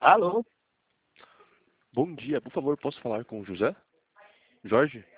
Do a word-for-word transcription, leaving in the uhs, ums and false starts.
Alô? Bom dia, por favor, posso falar com o José? Jorge?